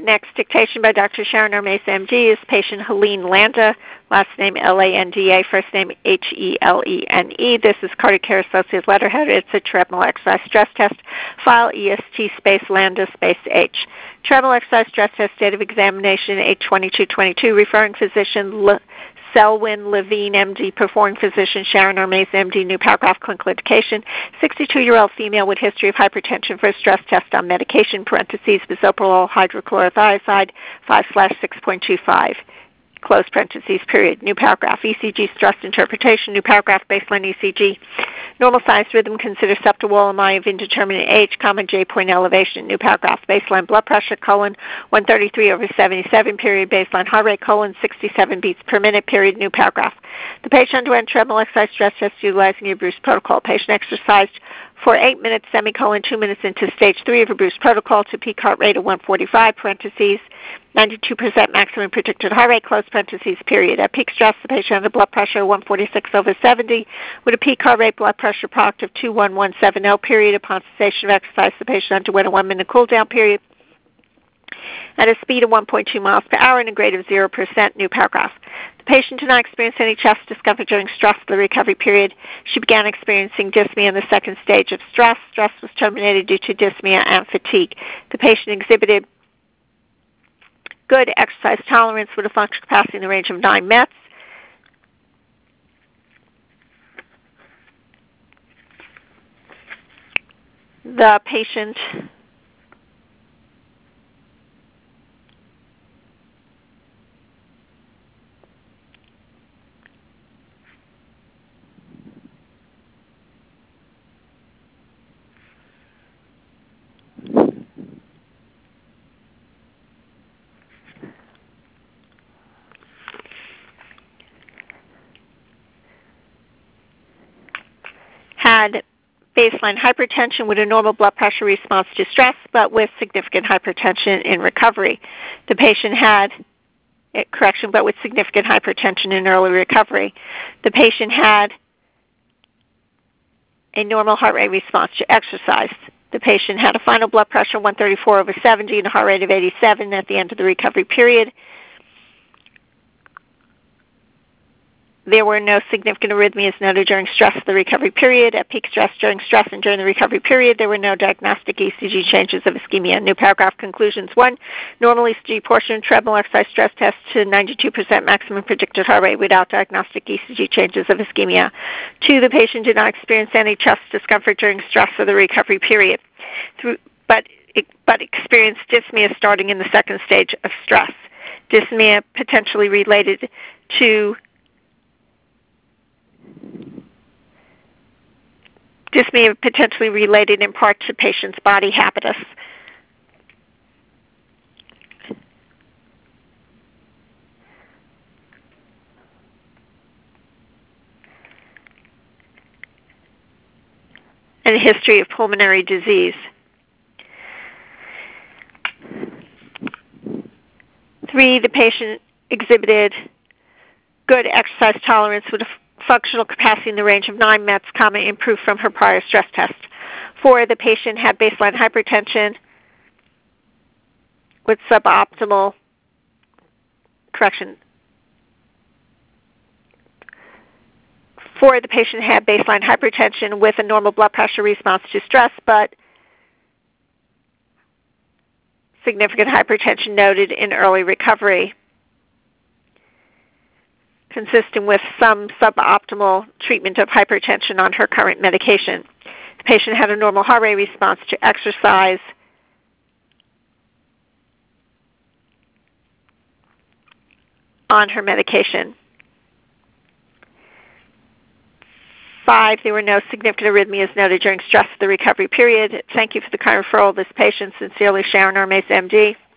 The next dictation by Dr. Sharon Armace, MD, is patient Helene Landa, last name Landa, first name Helene. This is Cardiac Care Associates letterhead. It's a treadmill exercise stress test. File EST space Landa space H. Treadmill exercise stress test, date of examination 8/22/22. Referring physician Selwyn Levine, MD. Performing physician Sharon Armace, MD. New paragraph, clinical indication. 62-year-old female with history of hypertension for a stress test on medication, parentheses, bisoprolol hydrochlorothiazide, 5/6.25. Close parentheses, period. New paragraph, ECG stress interpretation. New paragraph, baseline ECG. Normal size rhythm, consider septal MI of indeterminate age, J point elevation. New paragraph, baseline blood pressure, 133/77, period. Baseline heart rate, 67 beats per minute, period. New paragraph. The patient underwent treadmill exercise stress test utilizing a Bruce protocol. Patient exercised for 8 minutes, 2 minutes into stage 3 of a Bruce protocol to peak heart rate of 145, parentheses, 92% maximum predicted heart rate, close parentheses, period. At peak stress, the patient had a blood pressure of 146/70 with a peak heart rate blood pressure product of 21170, period. Upon cessation of exercise, the patient underwent a 1-minute cool-down period at a speed of 1.2 miles per hour and a grade of 0%. New paragraph. The patient did not experience any chest discomfort during stress of the recovery period. She began experiencing dyspnea in the second stage of stress. Stress was terminated due to dyspnea and fatigue. The patient exhibited good exercise tolerance with a functional capacity in the range of 9 METs. The patient had baseline hypertension with a normal blood pressure response to stress, but with significant hypertension in recovery. The patient had, but with significant hypertension in early recovery. The patient had a normal heart rate response to exercise. The patient had a final blood pressure of 134/70 and a heart rate of 87 at the end of the recovery period. There were no significant arrhythmias noted during stress of the recovery period. At peak stress, during stress, and during the recovery period, there were no diagnostic ECG changes of ischemia. New paragraph conclusions. 1. Normal ECG portion, treadmill exercise stress test to 92% maximum predicted heart rate without diagnostic ECG changes of ischemia. 2. The patient did not experience any chest discomfort during stress of the recovery period, but experienced dyspnea starting in the second stage of stress. Dyspnea potentially related in part to patient's body habitus. And a history of pulmonary disease. 3, the patient exhibited good exercise tolerance with a functional capacity in the range of 9 METs, improved from her prior stress test. 4, the patient had baseline hypertension with suboptimal correction. 4, the patient had baseline hypertension with a normal blood pressure response to stress, but significant hypertension noted in early recovery, consistent with some suboptimal treatment of hypertension on her current medication. The patient had a normal heart rate response to exercise. On her medication. 5, there were no significant arrhythmias noted during stress of the recovery period. Thank you for the kind referral of this patient. Sincerely, Sharon Armace, MD.